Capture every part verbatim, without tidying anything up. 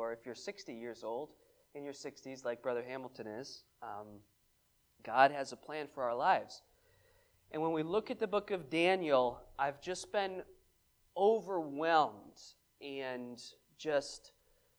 or if you're sixty years old, in your sixties like Brother Hamilton is, um, God has a plan for our lives. And when we look at the book of Daniel, I've just been overwhelmed and just,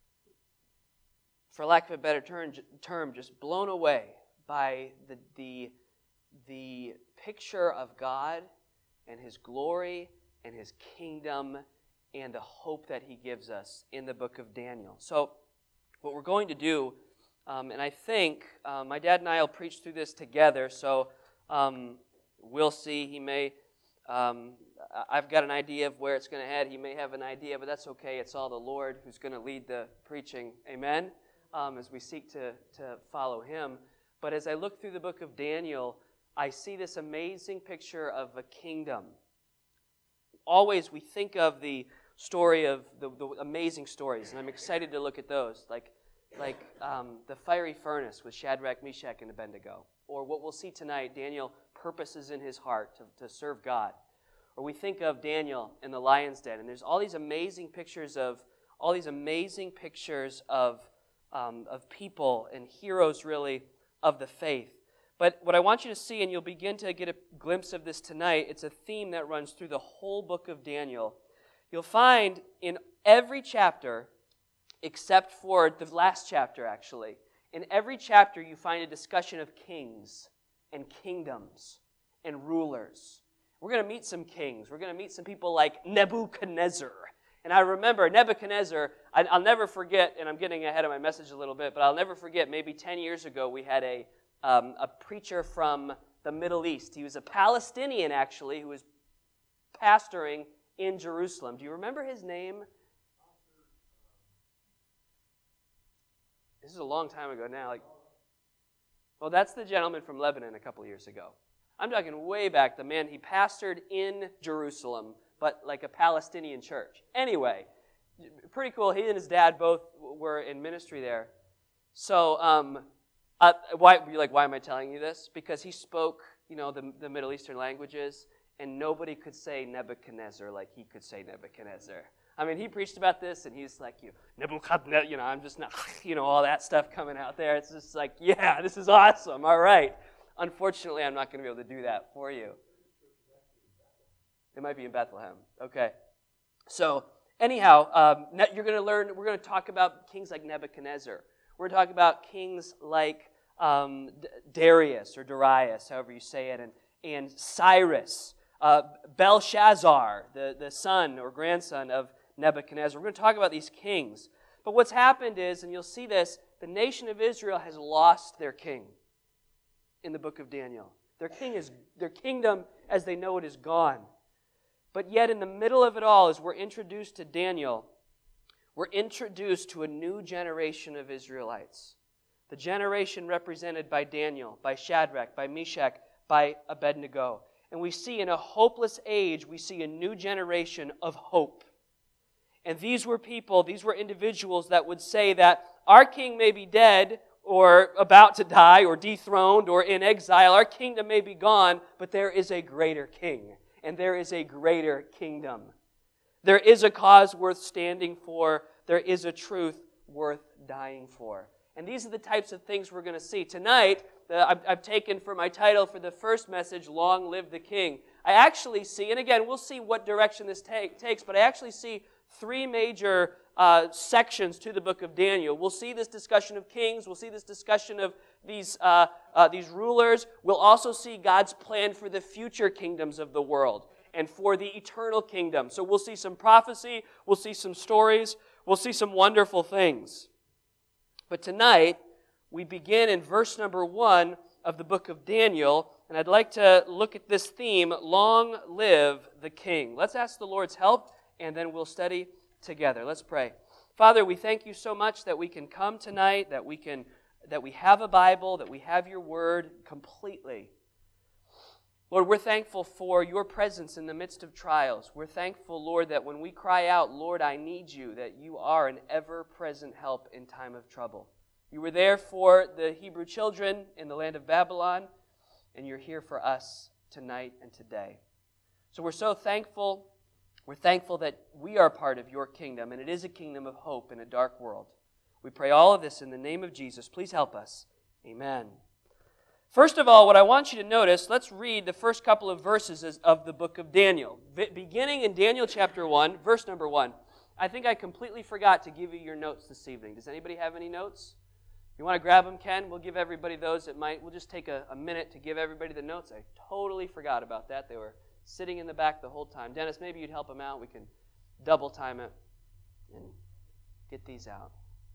for lack of a better term, term just blown away by the, the, the picture of God and His glory and His kingdom and the hope that He gives us in the book of Daniel. So what we're going to do, um, and I think uh, my dad and I will preach through this together, so um, we'll see. He may, um, I've got an idea of where it's going to head. He may have an idea, but that's okay. It's all the Lord who's going to lead the preaching. Amen? Um, as we seek to, to follow Him. But as I look through the book of Daniel, I see this amazing picture of a kingdom. Always we think of the story of the, the amazing stories, and I'm excited to look at those, like, like um, the fiery furnace with Shadrach, Meshach, and Abednego. Or what we'll see tonight, Daniel purposes in his heart to, to serve God. Or we think of Daniel in the lion's den, and there's all these amazing pictures of, all these amazing pictures of, um, of people and heroes, really, of the faith. But what I want you to see, and you'll begin to get a glimpse of this tonight, it's a theme that runs through the whole book of Daniel. You'll find in every chapter, except for the last chapter actually, in every chapter you find a discussion of kings and kingdoms and rulers. We're going to meet some kings. We're going to meet some people like Nebuchadnezzar. And I remember Nebuchadnezzar, I'll never forget, and I'm getting ahead of my message a little bit, but I'll never forget, maybe ten years ago we had a Um, a preacher from the Middle East. He was a Palestinian, actually, who was pastoring in Jerusalem. Do you remember his name? This is a long time ago now. Like, well, that's the gentleman from Lebanon a couple years ago. I'm talking way back. The man, he pastored in Jerusalem, but like a Palestinian church. Anyway, pretty cool. He and his dad both were in ministry there. So, um... Uh, why, you're like, why am I telling you this? Because he spoke, you know, the, the Middle Eastern languages, and nobody could say Nebuchadnezzar like he could say Nebuchadnezzar. I mean, he preached about this, and he's like, you Nebuchadnezzar, you know, I'm just not, you know, all that stuff coming out there. It's just like, yeah, this is awesome. All right. Unfortunately, I'm not going to be able to do that for you. It might be in Bethlehem. Okay. So, anyhow, um, you're going to learn, we're going to talk about kings like Nebuchadnezzar. We're talking about kings like um, Darius or Darius, however you say it, and, and Cyrus, uh, Belshazzar, the, the son or grandson of Nebuchadnezzar. We're going to talk about these kings. But what's happened is, and you'll see this, the nation of Israel has lost their king in the book of Daniel. Their king is, their kingdom as they know it is gone. But yet in the middle of it all, as we're introduced to Daniel, we're introduced to a new generation of Israelites. The generation represented by Daniel, by Shadrach, by Meshach, by Abednego. And we see in a hopeless age, we see a new generation of hope. And these were people, these were individuals that would say that our king may be dead or about to die or dethroned or in exile. Our kingdom may be gone, but there is a greater king. And there is a greater kingdom. There is a cause worth standing for. There is a truth worth dying for. And these are the types of things we're going to see. Tonight, uh, I've, I've taken for my title for the first message, Long Live the King. I actually see, and again, we'll see what direction this take, takes, but I actually see three major uh, sections to the book of Daniel. We'll see this discussion of kings. We'll see this discussion of these, uh, uh, these rulers. We'll also see God's plan for the future kingdoms of the world and for the eternal kingdom. So we'll see some prophecy, we'll see some stories, we'll see some wonderful things. But tonight, we begin in verse number one of the book of Daniel, and I'd like to look at this theme, Long Live the King. Let's ask the Lord's help, and then we'll study together. Let's pray. Father, we thank you so much that we can come tonight, that we can, that we have a Bible, that we have your word completely. Lord, we're thankful for your presence in the midst of trials. We're thankful, Lord, that when we cry out, Lord, I need you, that you are an ever-present help in time of trouble. You were there for the Hebrew children in the land of Babylon, and you're here for us tonight and today. So we're so thankful. We're thankful that we are part of your kingdom, and it is a kingdom of hope in a dark world. We pray all of this in the name of Jesus. Please help us. Amen. First of all, what I want you to notice, let's read the first couple of verses of the book of Daniel. Beginning in Daniel chapter one, verse number one. I think I completely forgot to give you your notes this evening. Does anybody have any notes? You want to grab them, Ken? We'll give everybody those that might. We'll just take a, a minute to give everybody the notes. I totally forgot about that. They were sitting in the back the whole time. Dennis, maybe you'd help them out. We can double time it and get these out.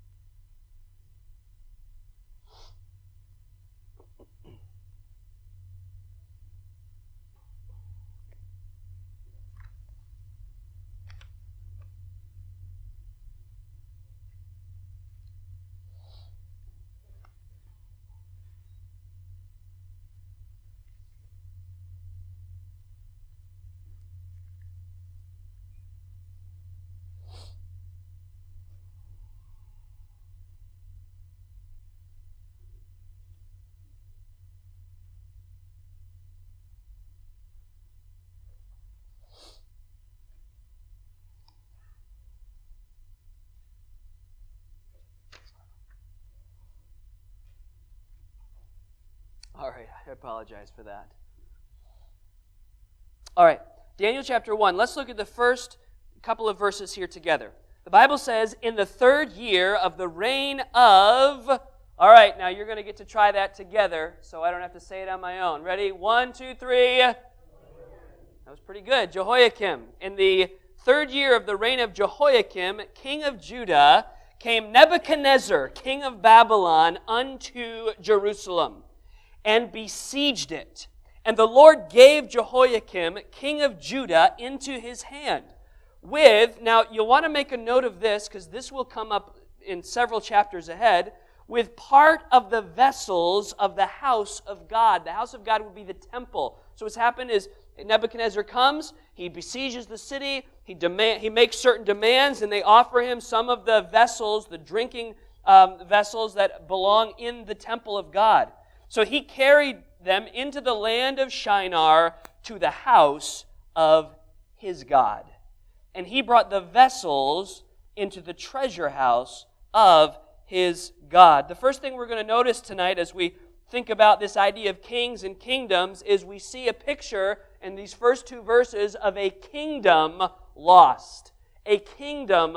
All right, I apologize for that. All right, Daniel chapter one. Let's look at the first couple of verses here together. The Bible says, in the third year of the reign of... All right, now you're going to get to try that together, so I don't have to say it on my own. Ready? One, two, three. That was pretty good. Jehoiakim. In the third year of the reign of Jehoiakim, king of Judah, came Nebuchadnezzar, king of Babylon, unto Jerusalem, and besieged it. And the Lord gave Jehoiakim, king of Judah, into his hand. With, now you'll want to make a note of this, because this will come up in several chapters ahead, with part of the vessels of the house of God. The house of God would be the temple. So what's happened is Nebuchadnezzar comes, he besieges the city, he demand, he makes certain demands, and they offer him some of the vessels, the drinking um, vessels that belong in the temple of God. So he carried them into the land of Shinar to the house of his God. And he brought the vessels into the treasure house of his God. The first thing we're going to notice tonight as we think about this idea of kings and kingdoms is we see a picture in these first two verses of a kingdom lost. A kingdom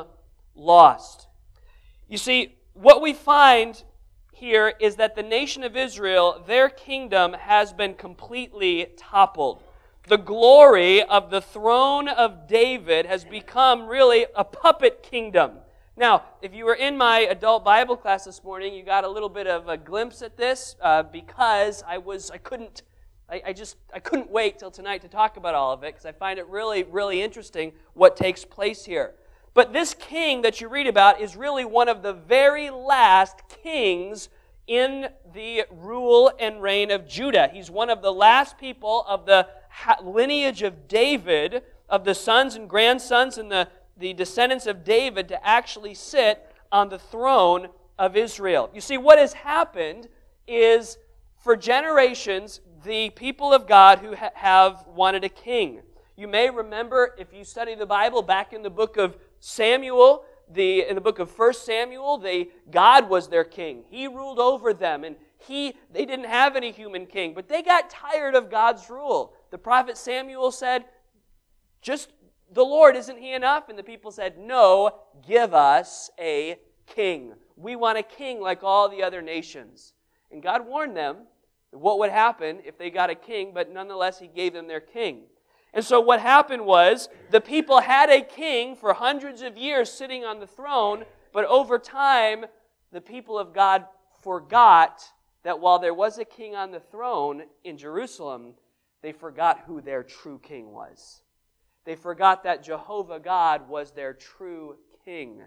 lost. You see, what we find here is that the nation of Israel, their kingdom has been completely toppled. The glory of the throne of David has become really a puppet kingdom. Now, if you were in my adult Bible class this morning, you got a little bit of a glimpse at this uh, because I was, I couldn't, I, I just, I couldn't wait till tonight to talk about all of it because I find it really, really interesting what takes place here. But this king that you read about is really one of the very last kings in the rule and reign of Judah. He's one of the last people of the lineage of David, of the sons and grandsons and the, the descendants of David to actually sit on the throne of Israel. You see, what has happened is for generations, the people of God who ha- have wanted a king. You may remember, if you study the Bible, back in the book of Samuel, the in the book of First Samuel, they God was their king. He ruled over them, and he they didn't have any human king, but they got tired of God's rule. The prophet Samuel said, just the Lord, isn't he enough? And the people said, no, give us a king. We want a king like all the other nations. And God warned them what would happen if they got a king, but nonetheless he gave them their king. And so what happened was the people had a king for hundreds of years sitting on the throne, but over time the people of God forgot that while there was a king on the throne in Jerusalem, they forgot who their true king was. They forgot that Jehovah God was their true king.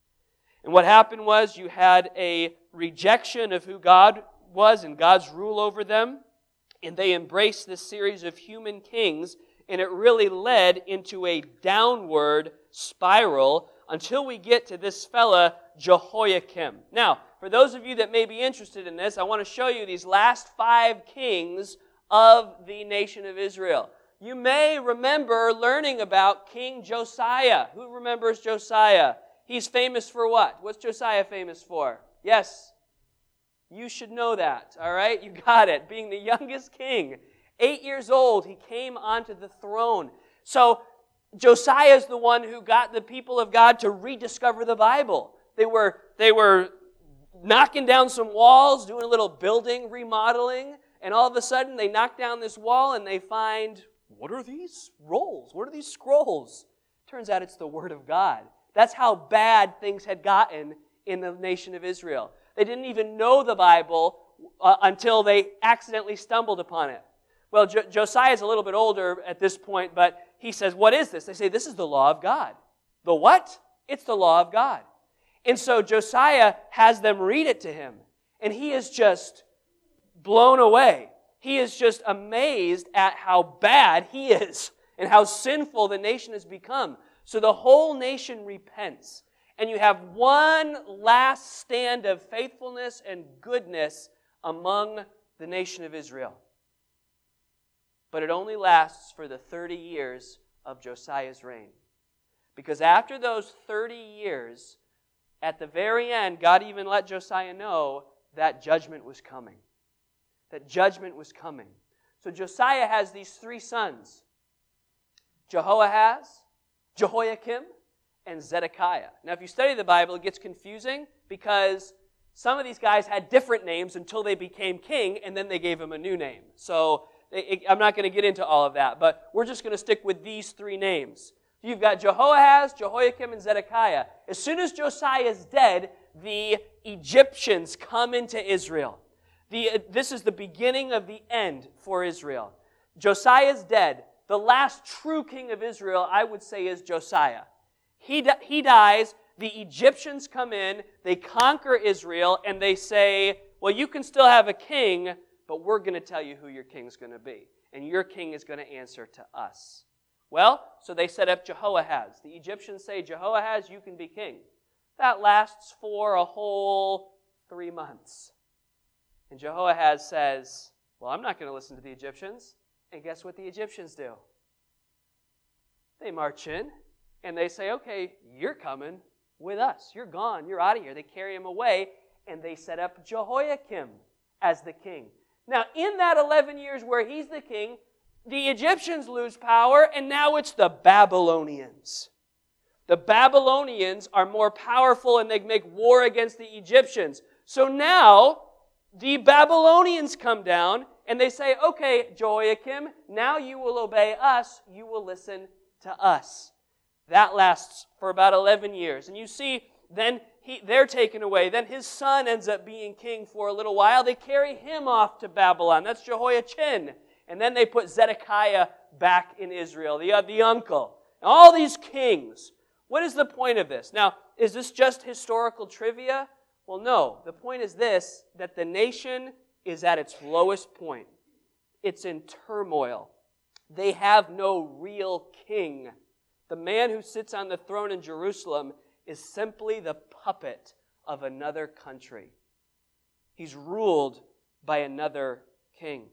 And what happened was you had a rejection of who God was and God's rule over them, and they embraced this series of human kings, and it really led into a downward spiral until we get to this fella, Jehoiakim. Now, for those of you that may be interested in this, I want to show you these last five kings of the nation of Israel. You may remember learning about King Josiah. Who remembers Josiah? He's famous for what? What's Josiah famous for? Yes, you should know that, all right? You got it. Being the youngest king. Eight years old, he came onto the throne. So Josiah is the one who got the people of God to rediscover the Bible. They were, they were knocking down some walls, doing a little building remodeling, and all of a sudden they knock down this wall and they find, what are these rolls? What are these scrolls? Turns out it's the Word of God. That's how bad things had gotten in the nation of Israel. They didn't even know the Bible uh, until they accidentally stumbled upon it. Well, jo- Josiah is a little bit older at this point, but he says, what is this? They say, this is the law of God. The what? It's the law of God. And so Josiah has them read it to him, and he is just blown away. He is just amazed at how bad he is and how sinful the nation has become. So the whole nation repents, and you have one last stand of faithfulness and goodness among the nation of Israel. But it only lasts for the thirty years of Josiah's reign. Because after those thirty years, at the very end, God even let Josiah know that judgment was coming. That judgment was coming. So Josiah has these three sons: Jehoahaz, Jehoiakim, and Zedekiah. Now, if you study the Bible, it gets confusing because some of these guys had different names until they became king, and then they gave him a new name. So it, I'm not going to get into all of that, but we're just going to stick with these three names. You've got Jehoahaz, Jehoiakim, and Zedekiah. As soon as Josiah is dead, the Egyptians come into Israel. The, this is the beginning of the end for Israel. Josiah is dead. The last true king of Israel, I would say, is Josiah. He, he dies, the Egyptians come in, they conquer Israel, and they say, well, you can still have a king, but we're going to tell you who your king's going to be. And your king is going to answer to us. Well, so they set up Jehoahaz. The Egyptians say, Jehoahaz, you can be king. That lasts for a whole three months. And Jehoahaz says, well, I'm not going to listen to the Egyptians. And guess what the Egyptians do? They march in, and they say, okay, you're coming with us. You're gone. You're out of here. They carry him away, and they set up Jehoiakim as the king. Now, in that eleven years where he's the king, the Egyptians lose power, and now it's the Babylonians. The Babylonians are more powerful, and they make war against the Egyptians. So now, the Babylonians come down, and they say, okay, Jehoiakim, now you will obey us. You will listen to us. That lasts for about eleven years. And you see, then he, they're taken away. Then his son ends up being king for a little while. They carry him off to Babylon. That's Jehoiachin. And then they put Zedekiah back in Israel, the, uh, the uncle. All these kings. What is the point of this? Now, is this just historical trivia? Well, no. The point is this, that the nation is at its lowest point. It's in turmoil. They have no real king. The man who sits on the throne in Jerusalem is simply the puppet of another country. He's ruled by another king.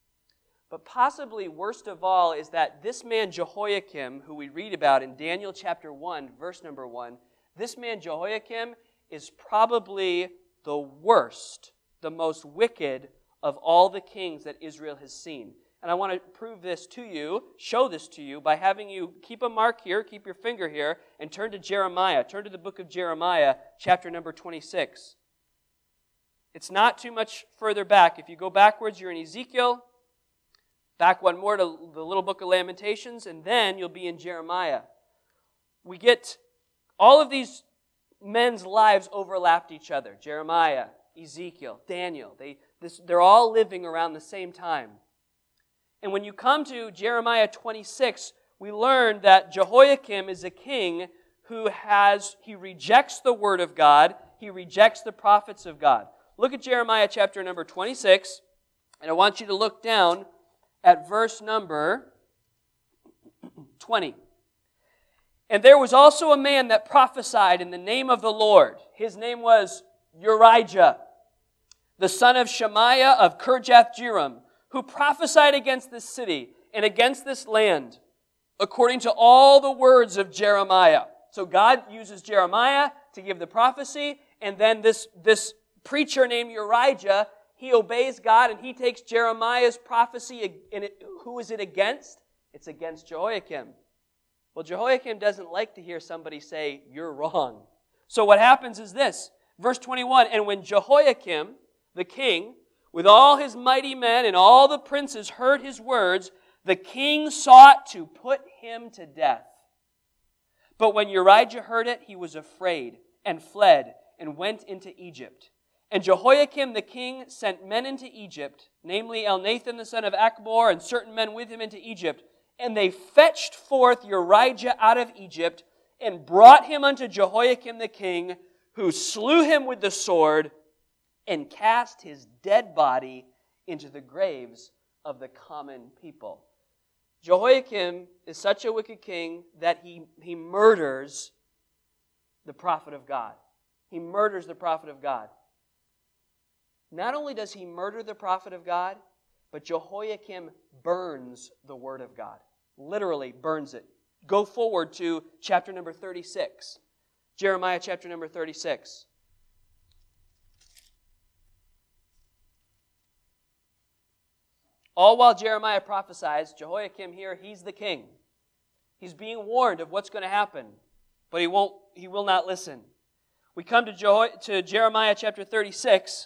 But possibly worst of all is that this man Jehoiakim, who we read about in Daniel chapter one, verse number one, this man Jehoiakim is probably the worst, the most wicked of all the kings that Israel has seen. And I want to prove this to you, show this to you, by having you keep a mark here, keep your finger here, and turn to Jeremiah. Turn to the book of Jeremiah, chapter number twenty-six. It's not too much further back. If you go backwards, you're in Ezekiel. Back one more to the little book of Lamentations, and then you'll be in Jeremiah. We get all of these men's lives overlapped each other. Jeremiah, Ezekiel, Daniel. They, this, they're all living around the same time. And when you come to Jeremiah twenty-six, we learn that Jehoiakim is a king who has, he rejects the word of God. He rejects the prophets of God. Look at Jeremiah chapter number twenty-six, and I want you to look down at verse number twenty. And there was also a man that prophesied in the name of the Lord. His name was Urijah, the son of Shemaiah of Kirjath-jearim, who prophesied against this city and against this land, according to all the words of Jeremiah. So God uses Jeremiah to give the prophecy, and then this, this preacher named Urijah, he obeys God, and he takes Jeremiah's prophecy, and it, who is it against? It's against Jehoiakim. Well, Jehoiakim doesn't like to hear somebody say, you're wrong. So what happens is this, verse twenty-one, and when Jehoiakim, the king, with all his mighty men and all the princes heard his words, the king sought to put him to death. But when Urijah heard it, he was afraid and fled and went into Egypt. And Jehoiakim the king sent men into Egypt, namely Elnathan the son of Achbor and certain men with him into Egypt. And they fetched forth Urijah out of Egypt and brought him unto Jehoiakim the king, who slew him with the sword and cast his dead body into the graves of the common people. Jehoiakim is such a wicked king that he, he murders the prophet of God. He murders the prophet of God. Not only does he murder the prophet of God, but Jehoiakim burns the word of God. Literally burns it. Go forward to chapter number thirty-six. Jeremiah chapter number thirty-six. All while Jeremiah prophesies, Jehoiakim here, he's the king. He's being warned of what's going to happen, but he won't. He will not listen. We come to, Jeho- to Jeremiah chapter thirty-six.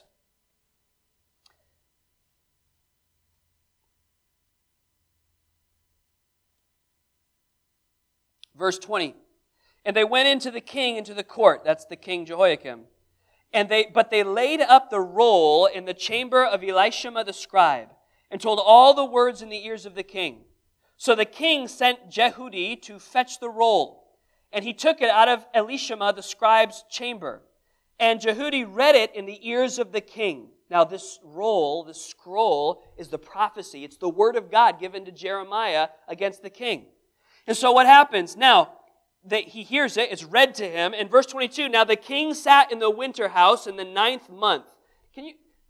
Verse twenty. And they went into the king, into the court. That's the king Jehoiakim. And they, but they laid up the roll in the chamber of Elishama the scribe, and told all the words in the ears of the king. So the king sent Jehudi to fetch the roll, and he took it out of Elishama the scribe's chamber. And Jehudi read it in the ears of the king. Now this roll, this scroll, is the prophecy. It's the word of God given to Jeremiah against the king. And so what happens? Now, that he hears it, it's read to him. In verse twenty-two, now the king sat in the winter house in the ninth month. Can you...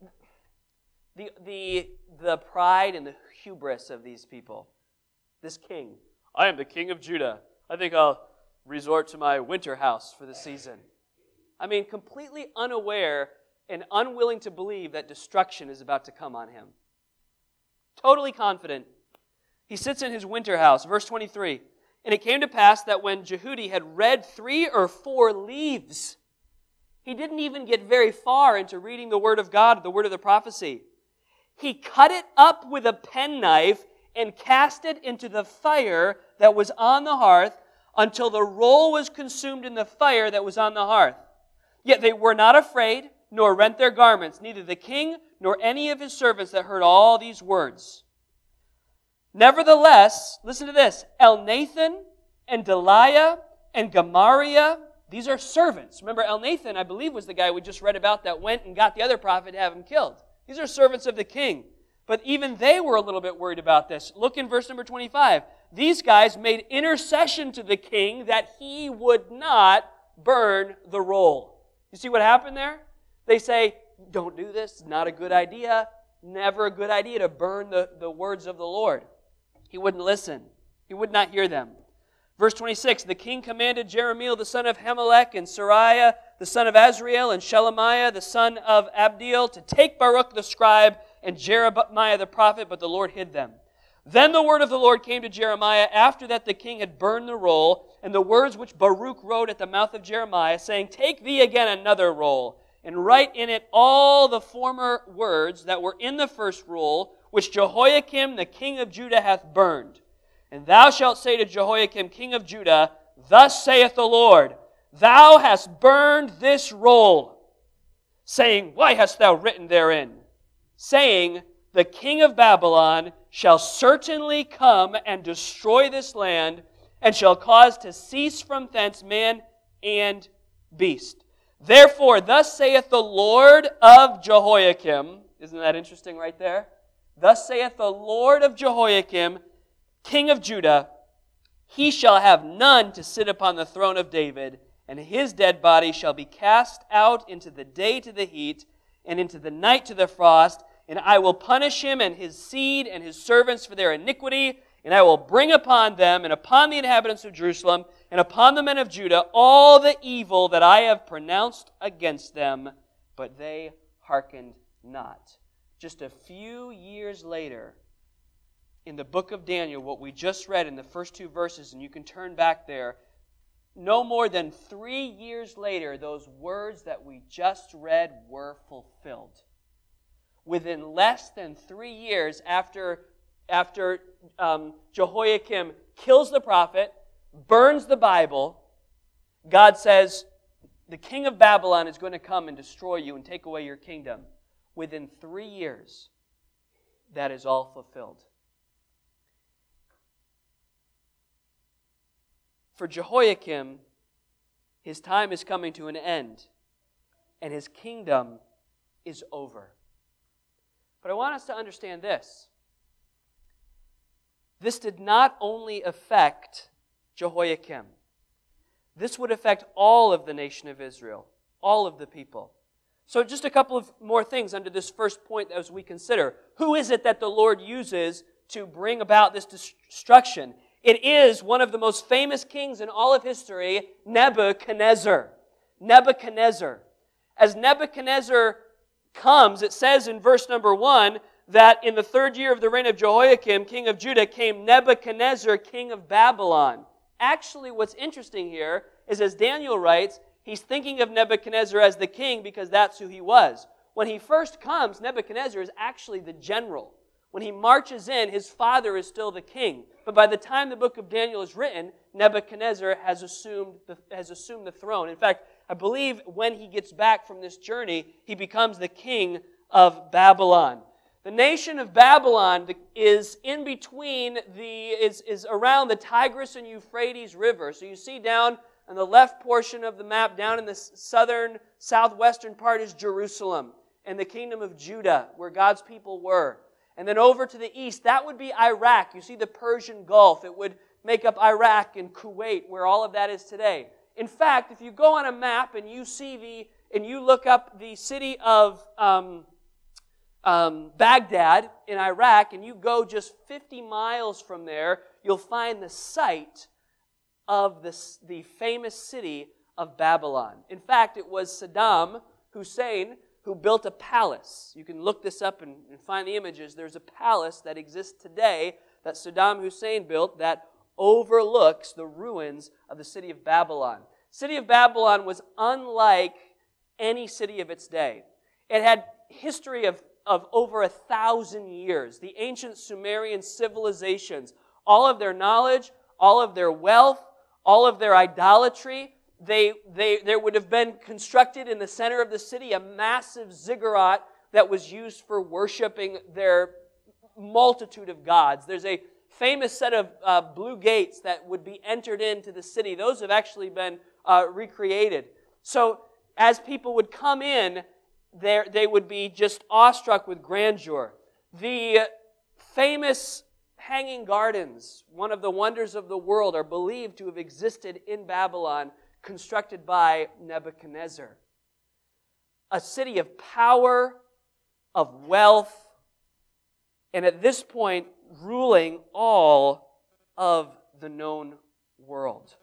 The, the, the pride and the hubris of these people. This king. I am the king of Judah. I think I'll resort to my winter house for the season. I mean, completely unaware and unwilling to believe that destruction is about to come on him. Totally confident. He sits in his winter house. Verse twenty-three. And it came to pass that when Jehudi had read three or four leaves, he didn't even get very far into reading the word of God, the word of the prophecy. He cut it up with a penknife and cast it into the fire that was on the hearth until the roll was consumed in the fire that was on the hearth. Yet they were not afraid, nor rent their garments, neither the king nor any of his servants that heard all these words. Nevertheless, listen to this, Elnathan and Delaiah and Gemariah, these are servants. Remember, Elnathan, I believe, was the guy we just read about that went and got the other prophet to have him killed. These are servants of the king. But even they were a little bit worried about this. Look in verse number twenty-five. These guys made intercession to the king that he would not burn the roll. You see what happened there? They say, don't do this. It's not a good idea. Never a good idea to burn the, the words of the Lord. He wouldn't listen. He would not hear them. Verse twenty-six, the king commanded Jeremiel the son of Hamelech and Sariah the son of Azriel and Shelemiah the son of Abdiel to take Baruch the scribe and Jeremiah the prophet, but the Lord hid them. Then the word of the Lord came to Jeremiah after that the king had burned the roll, and the words which Baruch wrote at the mouth of Jeremiah, saying, take thee again another roll, and write in it all the former words that were in the first roll, which Jehoiakim the king of Judah hath burned. And thou shalt say to Jehoiakim king of Judah, thus saith the Lord, thou hast burned this roll, saying, why hast thou written therein? Saying, the king of Babylon shall certainly come and destroy this land, and shall cause to cease from thence man and beast. Therefore, thus saith the Lord of Jehoiakim, isn't that interesting right there? Thus saith the Lord of Jehoiakim, king of Judah, he shall have none to sit upon the throne of David, and his dead body shall be cast out into the day to the heat, and into the night to the frost, and I will punish him and his seed and his servants for their iniquity, And I will bring upon them and upon the inhabitants of Jerusalem and upon the men of Judah all the evil that I have pronounced against them, but they hearkened not. Just a few years later, in the book of Daniel, what we just read in the first two verses, and you can turn back there, no more than three years later, those words that we just read were fulfilled. Within less than three years after, after um, Jehoiakim kills the prophet, burns the Bible, God says, the king of Babylon is going to come and destroy you and take away your kingdom. Within three years, that is all fulfilled. For Jehoiakim, his time is coming to an end, and his kingdom is over. But I want us to understand this. This did not only affect Jehoiakim. This would affect all of the nation of Israel, all of the people. So just a couple of more things under this first point as we consider. Who is it that the Lord uses to bring about this destruction? It is one of the most famous kings in all of history, Nebuchadnezzar. Nebuchadnezzar. As Nebuchadnezzar comes, it says in verse number one that in the third year of the reign of Jehoiakim, king of Judah, came Nebuchadnezzar, king of Babylon. Actually, what's interesting here is, as Daniel writes, he's thinking of Nebuchadnezzar as the king because that's who he was. When he first comes, Nebuchadnezzar is actually the general. When he marches in, his father is still the king. But by the time the book of Daniel is written, Nebuchadnezzar has assumed the, has assumed the throne. In fact, I believe when he gets back from this journey, he becomes the king of Babylon. The nation of Babylon is in between the is, is around the Tigris and Euphrates River. So you see down on the left portion of the map, down in the southern, southwestern part is Jerusalem and the kingdom of Judah, where God's people were. And then over to the east, that would be Iraq. You see the Persian Gulf. It would make up Iraq and Kuwait, where all of that is today. In fact, if you go on a map and you see the, and you look up the city of um, um, Baghdad in Iraq, and you go just fifty miles from there, you'll find the site of the, the famous city of Babylon. In fact, it was Saddam Hussein who built a palace. You can look this up and, and find the images. There's a palace that exists today that Saddam Hussein built that overlooks the ruins of the city of Babylon. The city of Babylon was unlike any city of its day. It had history of, of over a thousand years. The ancient Sumerian civilizations, all of their knowledge, all of their wealth, all of their idolatry, They, they, there would have been constructed in the center of the city a massive ziggurat that was used for worshiping their multitude of gods. There's a famous set of uh, blue gates that would be entered into the city. Those have actually been uh, recreated. So as people would come in, there they would be just awestruck with grandeur. The famous Hanging Gardens, one of the wonders of the world, are believed to have existed in Babylon, constructed by Nebuchadnezzar. A city of power, of wealth, and at this point, ruling all of the known world.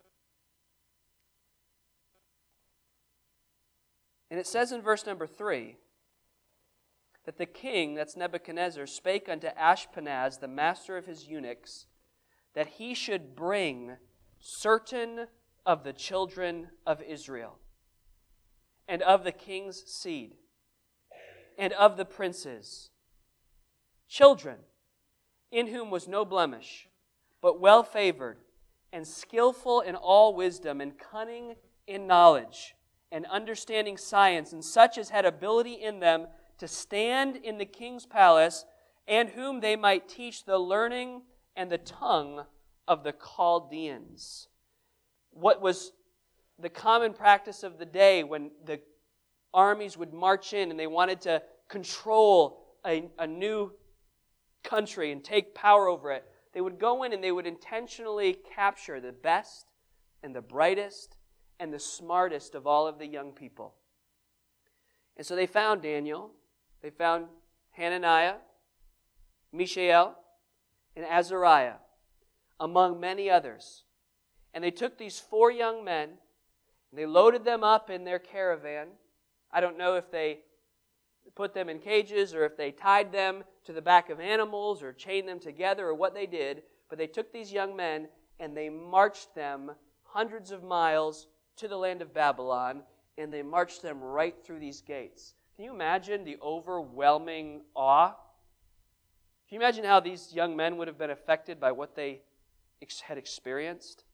And it says in verse number three, that the king, that's Nebuchadnezzar, spake unto Ashpenaz, the master of his eunuchs, that he should bring certain of the children of Israel, and of the king's seed, and of the princes, children, in whom was no blemish, but well favored, and skillful in all wisdom, and cunning in knowledge, and understanding science, and such as had ability in them to stand in the king's palace, and whom they might teach the learning and the tongue of the Chaldeans. What was the common practice of the day when the armies would march in and they wanted to control a, a new country and take power over it, they would go in and they would intentionally capture the best and the brightest and the smartest of all of the young people. And so they found Daniel, they found Hananiah, Mishael, and Azariah. among many others. And they took these four young men, and they loaded them up in their caravan. I don't know if they put them in cages or if they tied them to the back of animals or chained them together or what they did, but they took these young men and they marched them hundreds of miles to the land of Babylon, and they marched them right through these gates. Can you imagine the overwhelming awe? Can you imagine how these young men would have been affected by what they ex- had experienced?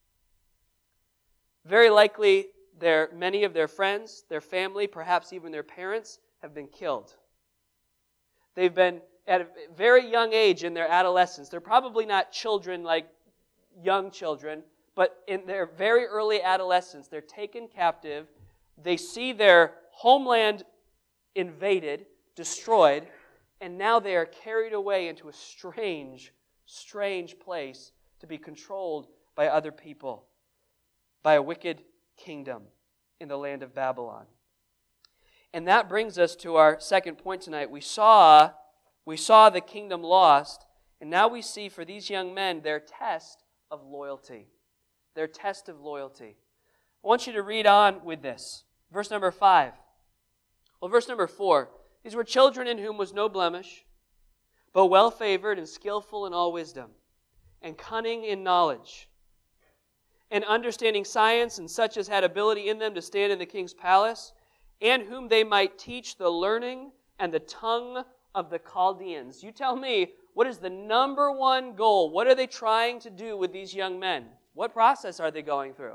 Very likely, their, many of their friends, their family, perhaps even their parents, have been killed. They've been at a very young age in their adolescence. They're probably not children like young children, but in their very early adolescence, they're taken captive. They see their homeland invaded, destroyed, and now they are carried away into a strange, strange place to be controlled by other people, by a wicked kingdom in the land of Babylon. And that brings us to our second point tonight. We saw, we saw the kingdom lost, and now we see for these young men their test of loyalty. Their test of loyalty. I want you to read on with this. Verse number five. Well, verse number four. These were children in whom was no blemish, but well-favored and skillful in all wisdom, and cunning in knowledge, and understanding science, and such as had ability in them to stand in the king's palace, and whom they might teach the learning and the tongue of the Chaldeans. You tell me, what is the number one goal? What are they trying to do with these young men? What process are they going through?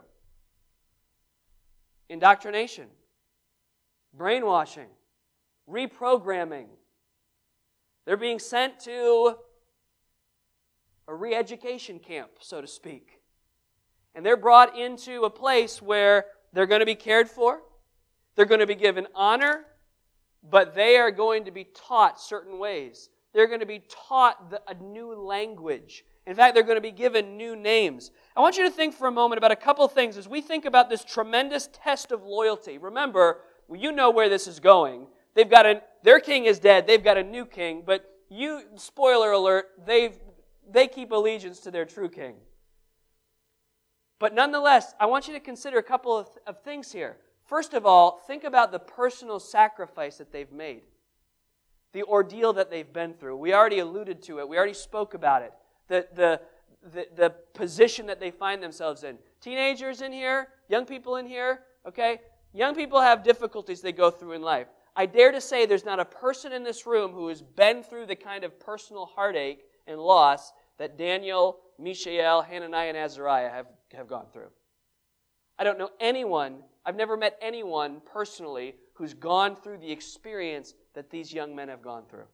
Indoctrination, brainwashing, reprogramming. They're being sent to a re-education camp, so to speak. And they're brought into a place where they're going to be cared for. They're going to be given honor, but they are going to be taught certain ways. They're going to be taught the, a new language. In fact, they're going to be given new names. I want you to think for a moment about a couple things as we think about this tremendous test of loyalty. Remember, well, you know where this is going. They've got a, their king is dead. They've got a new king, but you, spoiler alert, they've they keep allegiance to their true king. But nonetheless, I want you to consider a couple of, of things here. First of all, think about the personal sacrifice that they've made. The ordeal that they've been through. We already alluded to it. We already spoke about it. The, the, the, the position that they find themselves in. Teenagers in here, young people in here, okay? Young people have difficulties they go through in life. I dare to say there's not a person in this room who has been through the kind of personal heartache and loss that Daniel, Mishael, Hananiah, and Azariah have, have gone through. I don't know anyone, I've never met anyone personally who's gone through the experience that these young men have gone through.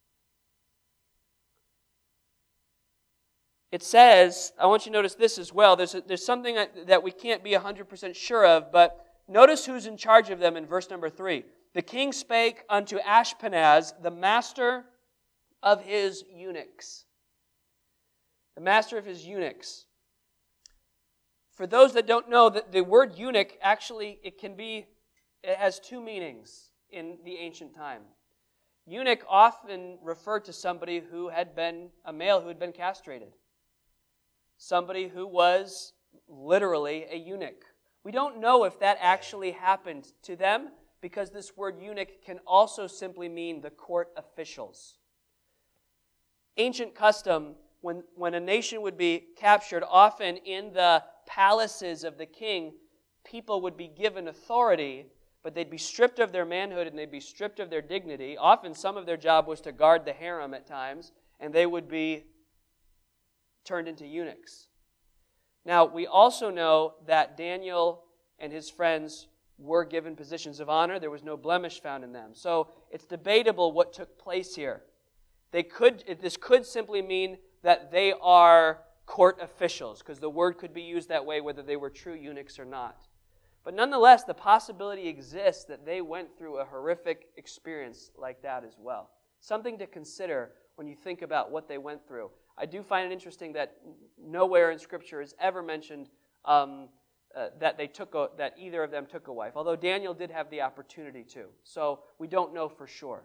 It says, I want you to notice this as well, there's, a, there's something that, that we can't be one hundred percent sure of, but notice who's in charge of them in verse number three. The king spake unto Ashpenaz, the master of his eunuchs. The master of his eunuchs. For those that don't know, the, the word eunuch actually, it can be, it has two meanings in the ancient time. Eunuch often referred to somebody who had been, a male who had been castrated. Somebody who was literally a eunuch. We don't know if that actually happened to them because this word eunuch can also simply mean the court officials. Ancient custom, when, when a nation would be captured, often in the palaces of the king, people would be given authority, but they'd be stripped of their manhood and they'd be stripped of their dignity. Often some of their job was to guard the harem at times, and they would be turned into eunuchs. Now, we also know that Daniel and his friends were given positions of honor. There was no blemish found in them. So it's debatable what took place here. They could. This could simply mean that they are court officials, because the word could be used that way whether they were true eunuchs or not. But nonetheless, the possibility exists that they went through a horrific experience like that as well. Something to consider when you think about what they went through. I do find it interesting that nowhere in Scripture is ever mentioned um, uh, that they took a, that either of them took a wife, although Daniel did have the opportunity to. So we don't know for sure.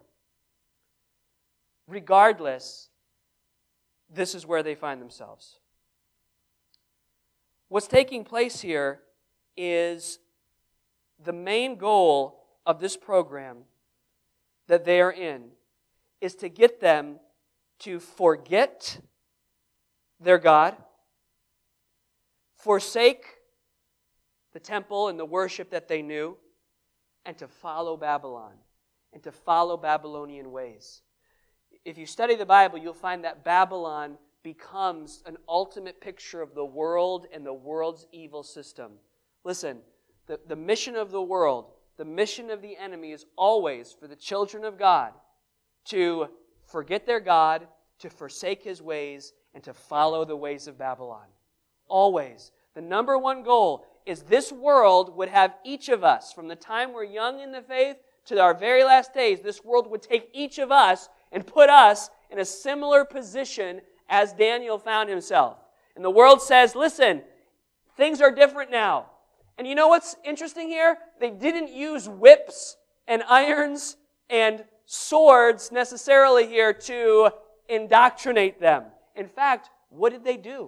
Regardless, this is where they find themselves. what's taking place here is the main goal of this program that they are in is to get them to forget their God, forsake the temple and the worship that they knew, and to follow Babylon, and to follow Babylonian ways. If you study the Bible, you'll find that Babylon becomes an ultimate picture of the world and the world's evil system. Listen, the, the mission of the world, the mission of the enemy is always for the children of God to forget their God, to forsake His ways, and to follow the ways of Babylon. Always. The number one goal is this world would have each of us, from the time we're young in the faith to our very last days, this world would take each of us and put us in a similar position as Daniel found himself. And the world says, listen, things are different now. And you know what's interesting here? They didn't use whips and irons and swords necessarily here to indoctrinate them. In fact, what did they do?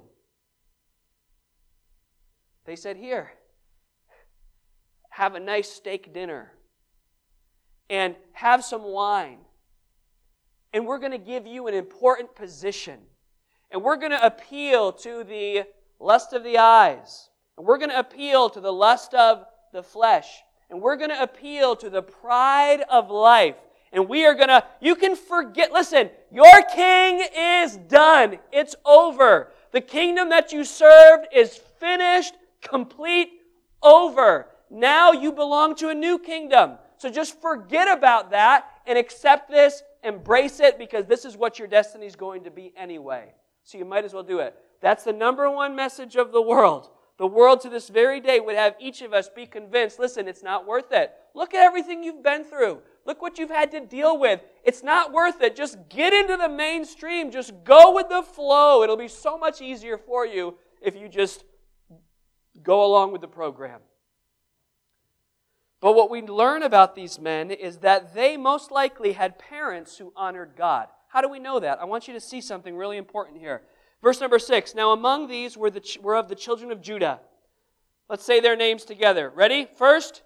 They said, here, have a nice steak dinner and have some wine. And we're going to give you an important position. And we're going to appeal to the lust of the eyes. And we're going to appeal to the lust of the flesh. And we're going to appeal to the pride of life. And we are going to, you can forget, listen, your king is done. It's over. The kingdom that you served is finished, complete, over. Now you belong to a new kingdom. So just forget about that and accept this, embrace it, because this is what your destiny is going to be anyway. So you might as well do it. That's the number one message of the world. The world to this very day would have each of us be convinced, listen, it's not worth it. Look at everything you've been through. Look what you've had to deal with. It's not worth it. Just get into the mainstream. Just go with the flow. It'll be so much easier for you if you just go along with the program. But what we learn about these men is that they most likely had parents who honored God. How do we know that? I want you to see something really important here. Verse number six. Now among these were, the, were of the children of Judah. Let's say their names together. Ready? First,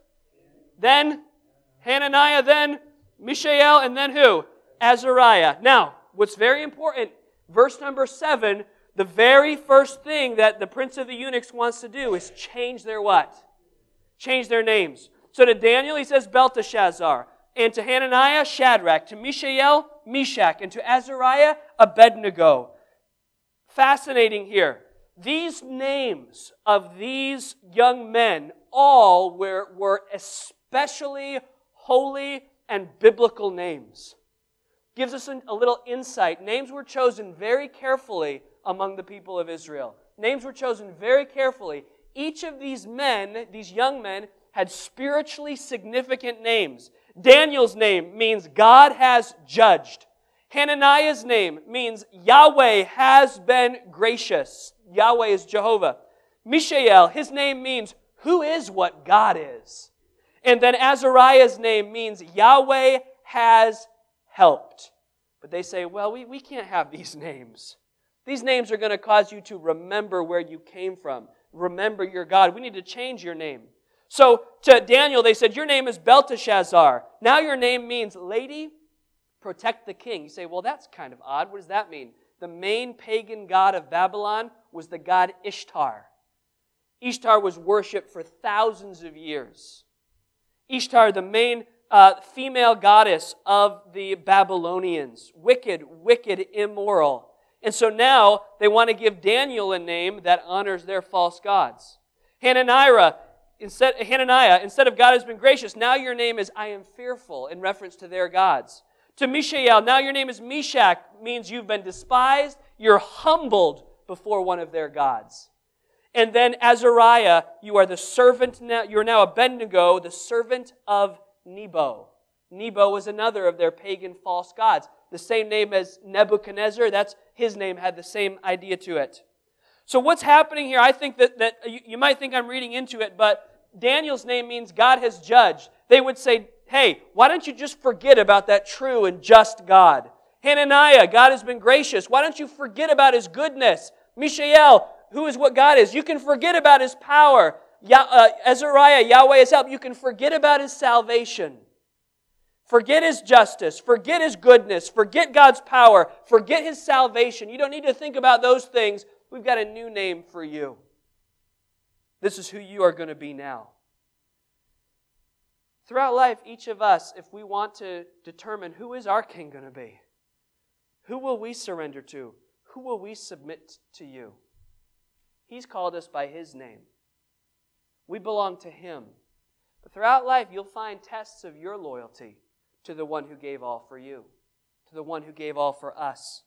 then Hananiah, then Mishael, and then who? Azariah. Now, what's very important, verse number seven, the very first thing that the prince of the eunuchs wants to do is change their what? Change their names. So to Daniel, he says Belteshazzar. And to Hananiah, Shadrach. To Mishael, Meshach. And to Azariah, Abednego. Fascinating here. These names of these young men all were, were especially holy and biblical names. Gives us a little insight. Names were chosen very carefully among the people of Israel. Names were chosen very carefully. Each of these men, these young men, had spiritually significant names. Daniel's name means God has judged. Hananiah's name means Yahweh has been gracious. Yahweh is Jehovah. Mishael, his name means who is what God is. And then Azariah's name means Yahweh has helped. But they say, well, we, we can't have these names. These names are going to cause you to remember where you came from. Remember your God. We need to change your name. So to Daniel, they said, your name is Belteshazzar. Now your name means lady, protect the king. You say, well, that's kind of odd. What does that mean? The main pagan god of Babylon was the god Ishtar. Ishtar was worshipped for thousands of years. Ishtar, the main uh, female goddess of the Babylonians. Wicked, wicked, immoral. And so now they want to give Daniel a name that honors their false gods. Hananiah, instead, Hananiah, instead of God has been gracious, now your name is I am fearful, in reference to their gods. To Mishael, now your name is Meshach, means you've been despised, you're humbled before one of their gods. And then Azariah, you are the servant now, you're now Abednego, the servant of Nebo. Nebo was another of their pagan false gods. The same name as Nebuchadnezzar, that's his name had the same idea to it. So what's happening here, I think that, that you, you might think I'm reading into it, but Daniel's name means God has judged. They would say, hey, why don't you just forget about that true and just God? Hananiah, God has been gracious. Why don't you forget about His goodness? Mishael, who is what God is. You can forget about His power. Ya- uh, Azariah, Yahweh is help. You can forget about His salvation. Forget His justice. Forget His goodness. Forget God's power. Forget His salvation. You don't need to think about those things. We've got a new name for you. This is who you are going to be now. Throughout life, each of us, if we want to determine who is our king going to be, who will we surrender to? Who will we submit to you? He's called us by His name. We belong to Him. But throughout life, you'll find tests of your loyalty to the one who gave all for you, to the one who gave all for us.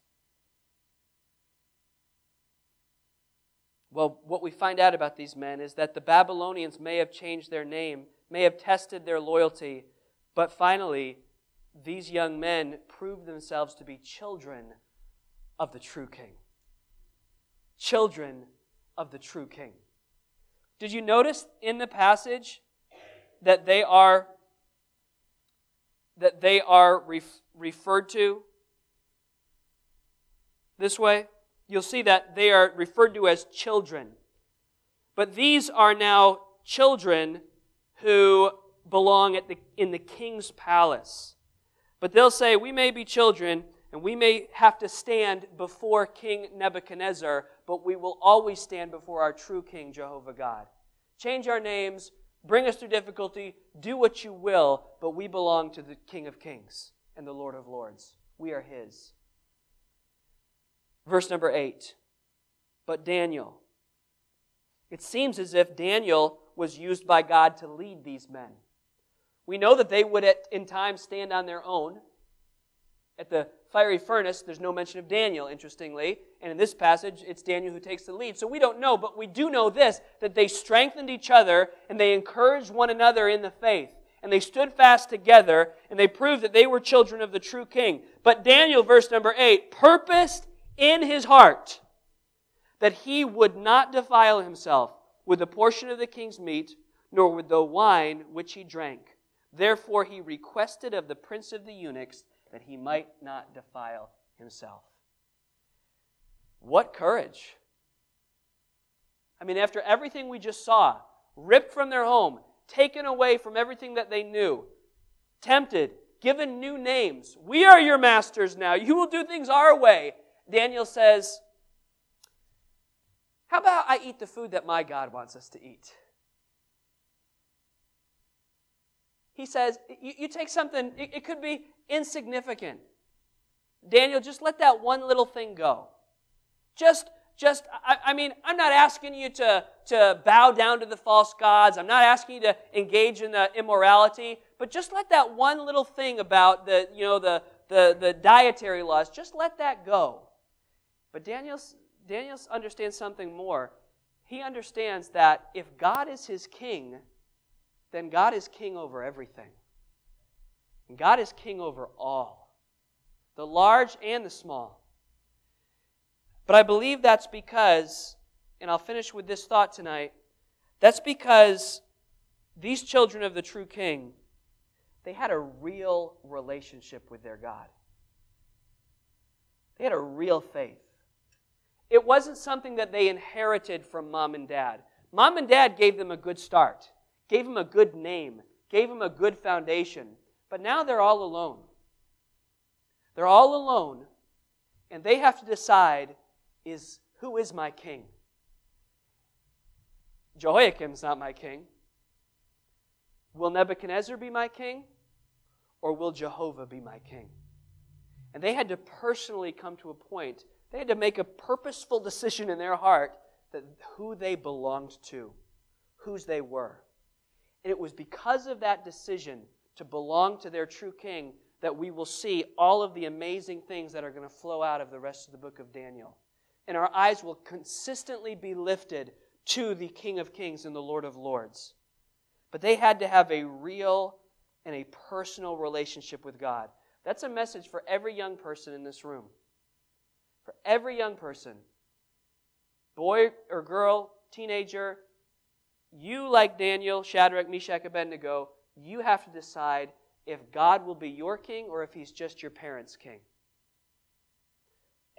Well, what we find out about these men is that the Babylonians may have changed their name, may have tested their loyalty, but finally, these young men proved themselves to be children of the true king. Children of the true king. Did you notice in the passage that they are that they are ref, referred to this way? You'll see that they are referred to as children. But these are now children who belong at the, in the king's palace. But they'll say, we may be children, and we may have to stand before King Nebuchadnezzar, but we will always stand before our true King, Jehovah God. Change our names, bring us through difficulty, do what you will, but we belong to the King of Kings and the Lord of Lords. We are His. Verse number eight. But Daniel. It seems as if Daniel was used by God to lead these men. We know that they would at, in time stand on their own. At the fiery furnace, there's no mention of Daniel, interestingly. And in this passage, it's Daniel who takes the lead. So we don't know, but we do know this, that they strengthened each other and they encouraged one another in the faith. And they stood fast together and they proved that they were children of the true king. But Daniel, verse number eight, purposed in his heart that he would not defile himself with a portion of the king's meat, nor with the wine which he drank. Therefore he requested of the prince of the eunuchs that he might not defile himself. What courage! I mean, after everything we just saw, ripped from their home, taken away from everything that they knew, tempted, given new names. We are your masters now. You will do things our way. Daniel says, how about I eat the food that my God wants us to eat? He says, you, you take something, it, it could be insignificant. Daniel, just let that one little thing go. Just, just, I, I mean, I'm not asking you to, to bow down to the false gods. I'm not asking you to engage in the immorality, but just let that one little thing about the, you know, the, the, the dietary laws, just let that go. But Daniel, Daniel understands something more. He understands that if God is his king, then God is king over everything. And God is king over all, the large and the small. But I believe that's because, and I'll finish with this thought tonight, that's because these children of the true king, they had a real relationship with their God. They had a real faith. It wasn't something that they inherited from mom and dad. Mom and dad gave them a good start, gave them a good name, gave them a good foundation. But now they're all alone. They're all alone, and they have to decide, is who is my king? Jehoiakim's not my king. Will Nebuchadnezzar be my king? Or will Jehovah be my king? And they had to personally come to a point. They had to make a purposeful decision in their heart that who they belonged to, whose they were. And it was because of that decision to belong to their true king that we will see all of the amazing things that are going to flow out of the rest of the book of Daniel. And our eyes will consistently be lifted to the King of Kings and the Lord of Lords. But they had to have a real and a personal relationship with God. That's a message for every young person in this room. For every young person, boy or girl, teenager, you, like Daniel, Shadrach, Meshach, Abednego, you have to decide if God will be your king or if he's just your parents' king.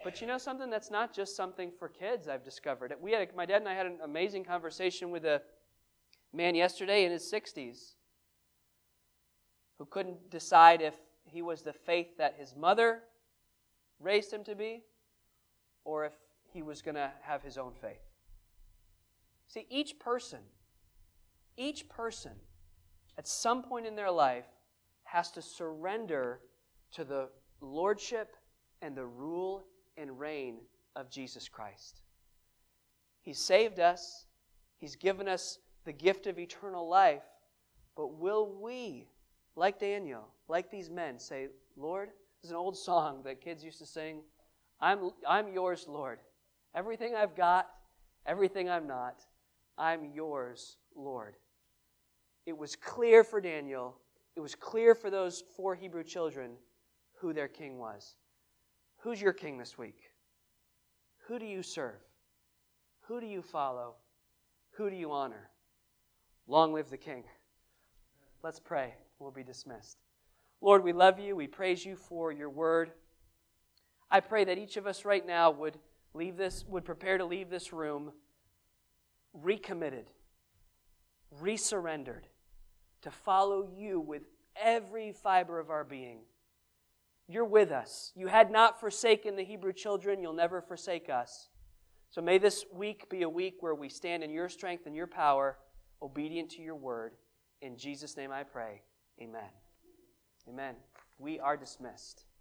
But you know something? That's not just something for kids, I've discovered. We had a, my dad and I had an amazing conversation with a man yesterday in his sixties who couldn't decide if he was the faith that his mother raised him to be or if he was going to have his own faith. See, each person, each person at some point in their life has to surrender to the lordship and the rule and reign of Jesus Christ. He's saved us. He's given us the gift of eternal life. But will we, like Daniel, like these men, say, Lord, this is an old song that kids used to sing, I'm, I'm yours, Lord. Everything I've got, everything I'm not, I'm yours, Lord. It was clear for Daniel, it was clear for those four Hebrew children who their king was. Who's your king this week? Who do you serve? Who do you follow? Who do you honor? Long live the King. Let's pray. We'll be dismissed. Lord, we love you. We praise you for your word. I pray that each of us right now would leave this, would prepare to leave this room recommitted, resurrendered, to follow you with every fiber of our being. You're with us. You had not forsaken the Hebrew children. You'll never forsake us. So may this week be a week where we stand in your strength and your power, obedient to your word. In Jesus' name I pray. Amen. Amen. We are dismissed.